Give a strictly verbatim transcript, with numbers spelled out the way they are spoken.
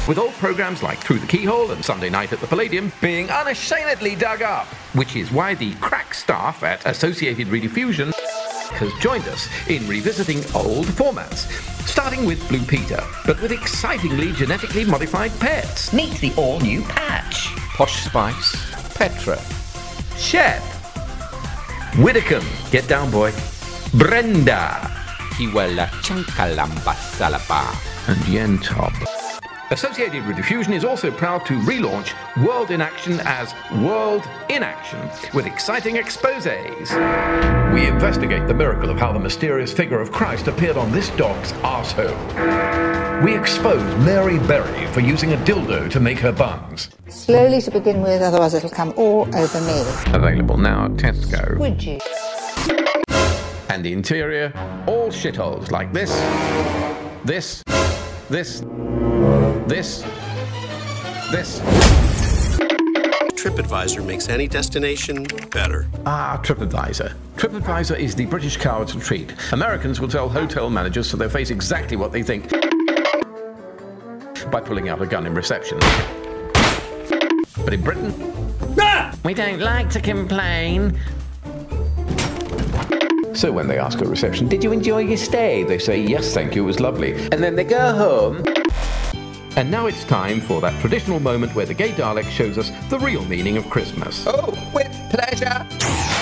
with old programs like Through the Keyhole and Sunday Night at the Palladium being unashamedly dug up, which is why the crack staff at Associated Rediffusion has joined us in revisiting old formats, starting with Blue Peter, but with excitingly genetically modified pets. Meet the all-new Patch. Posh Spice, Petra, Shep, Widdicombe, get down boy, Brenda, Hiwala Chankalamba Salapa, and Yentob. Associated Rediffusion is also proud to relaunch World in Action as World in Action, with exciting exposés. We investigate the miracle of how the mysterious figure of Christ appeared on this dog's arsehole. We expose Mary Berry for using a dildo to make her buns. Slowly to begin with, otherwise it'll come all over me. Available now at Tesco. Would you? And the interior, all shitholes like this, this, this, this, this. TripAdvisor makes any destination better. Ah, TripAdvisor. TripAdvisor is the British coward's retreat. Americans will tell hotel managers to their face exactly what they think by pulling out a gun in reception. But in Britain, ah! we don't like to complain. So when they ask at reception, did you enjoy your stay? They say, yes, thank you, it was lovely. And then they go home. And now it's time for that traditional moment where the gay Dalek shows us the real meaning of Christmas. Oh, with pleasure.